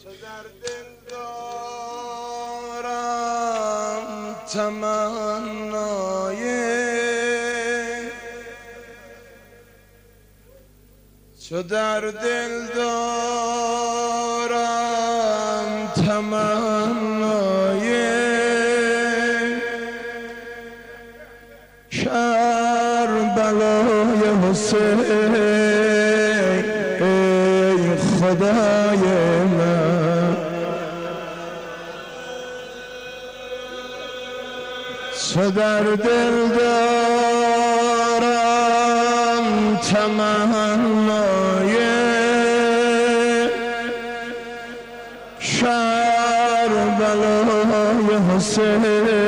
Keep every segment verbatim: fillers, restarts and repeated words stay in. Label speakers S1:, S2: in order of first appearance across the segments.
S1: چو در دل دارم تمنای چو در دل دارم تمنای کربلای حسین ای خدای من چو در دل دارم تمنای کربلای حسین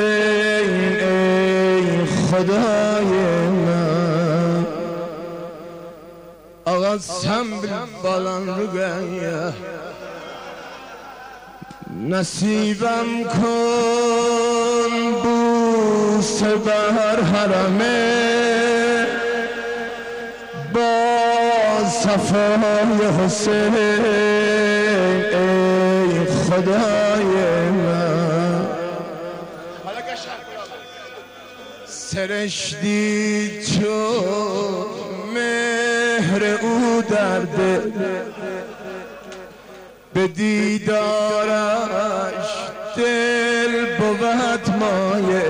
S1: ای خدای من آقا sen bil balan rügeye nasibem kن بوسه بر حرمه با صفای حسین ای خدای من سرشتی چون مهر او در دل به دیدارش دل بود مایه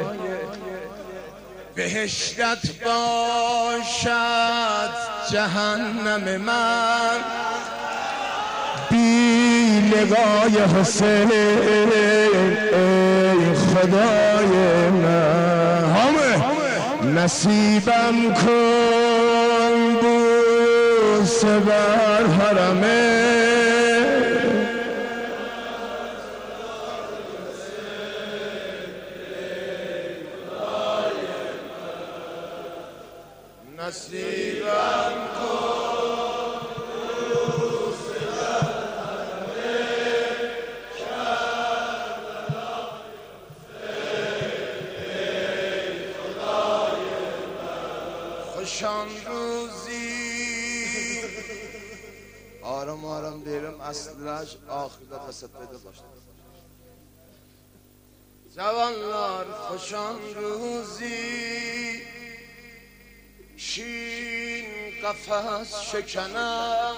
S1: بهشتت باشد جهنم من بی لقای حسین ای خدای من همه نصیبم کن بوسه بر حرمه نصیبم کن بوسه بر حرمه ای خدای من خوشان روزی آرام آرام دیرم اصلش آخرda قصد پیدا داشته جوانlar خوشان روزی شین قفس شکنم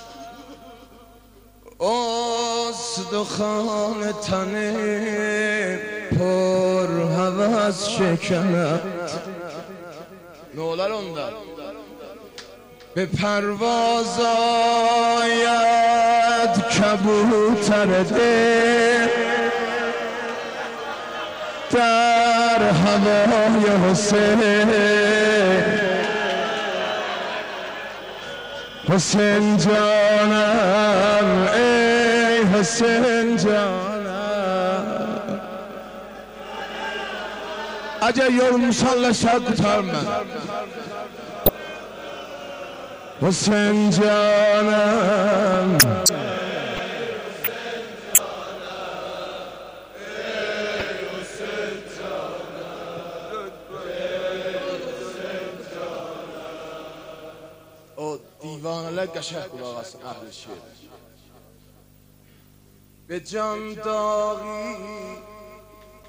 S1: استخوان تنه پر هوس شکنم نولر اونده به پرواز آید کبوتر دل در هوای حسین حسین جانم ای حسین جانم اگه yorulmuşsan şarkı kurtarma حسین جانم دیوانه قشنگ قلق است اهل شعر به جان داغی